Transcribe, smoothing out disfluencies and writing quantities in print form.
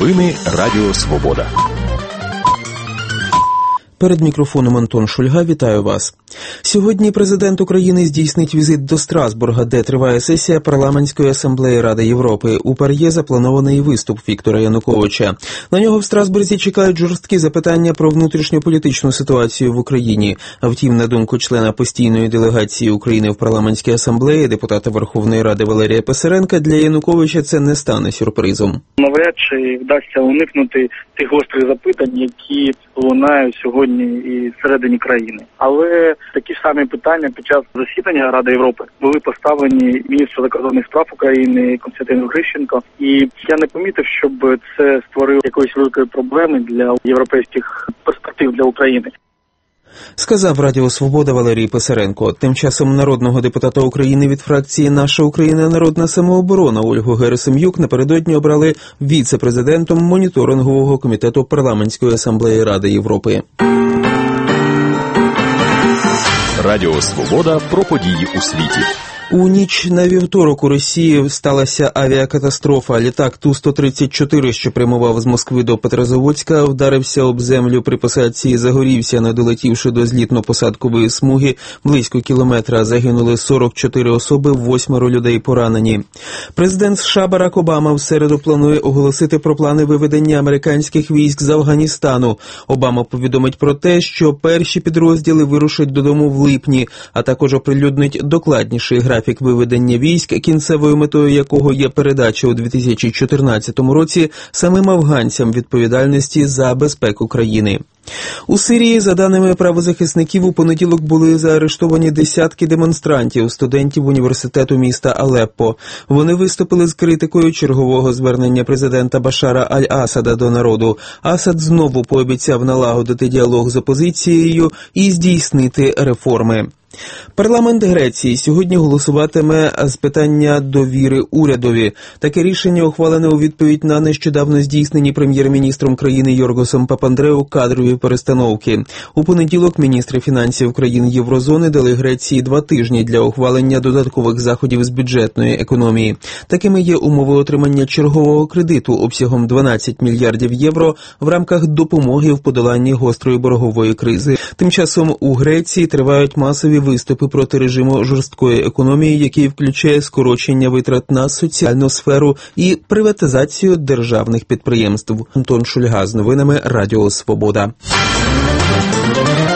Новини Радіо Свобода. Перед мікрофоном Антон Шульга, вітаю вас. Сьогодні президент України здійснить візит до Страсбурга, де триває сесія Парламентської асамблеї Ради Європи. У ПАРЄ запланований виступ Віктора Януковича. На нього в Страсбурзі чекають жорсткі запитання про внутрішньополітичну ситуацію в Україні. А втім, на думку члена постійної делегації України в Парламентській асамблеї, депутата Верховної Ради Валерія Писаренка, для Януковича це не стане сюрпризом. Навряд чи вдасться уникнути тих гострих запитань, які лунають сьогодні і всередині країни. Але такі самі питання під час засідання Ради Європи були поставлені міністру закордонних справ України Костянтину Грищенко. І я не помітив, щоб це створило якоїсь великої проблеми для європейських перспектив для України. Сказав Радіо Свобода Валерій Писаренко. Тим часом народного депутата України від фракції «Наша Україна. Народна самооборона» Ольгу Герасим'юк напередодні обрали віце-президентом моніторингового комітету Парламентської асамблеї Ради Європи. Радіо Свобода про події у світі. У ніч на вівторок у Росії сталася авіакатастрофа. Літак Ту-134, що прямував з Москви до Петрозаводська, вдарився об землю при посадці і загорівся, не долетівши до злітно-посадкової смуги близько кілометра. Загинули 44 особи, 8 людей поранені. Президент США Барак Обама в середу планує оголосити про плани виведення американських військ з Афганістану. Обама повідомить про те, що перші підрозділи вирушать додому в липні, а також оприлюднить докладніший графік виведення військ, кінцевою метою якого є передача у 2014 році самим афганцям відповідальності за безпеку країни. У Сирії, за даними правозахисників, у понеділок були заарештовані десятки демонстрантів, студентів університету міста Алеппо. Вони виступили з критикою чергового звернення президента Башара Аль-Асада до народу. Асад знову пообіцяв налагодити діалог з опозицією і здійснити реформи. Парламент Греції сьогодні голосуватиме з питання довіри урядові. Таке рішення ухвалене у відповідь на нещодавно здійснені прем'єр-міністром країни Йоргосом Папандреу кадрові перестановки. У понеділок міністри фінансів країн Єврозони дали Греції 2 тижні для ухвалення додаткових заходів з бюджетної економії. Такими є умови отримання чергового кредиту обсягом 12 мільярдів євро в рамках допомоги в подоланні гострої боргової кризи. Тим часом у Греції тривають масові виступи проти режиму жорсткої економії, який включає скорочення витрат на соціальну сферу і приватизацію державних підприємств. Антон Шульга з новинами Радіо Свобода.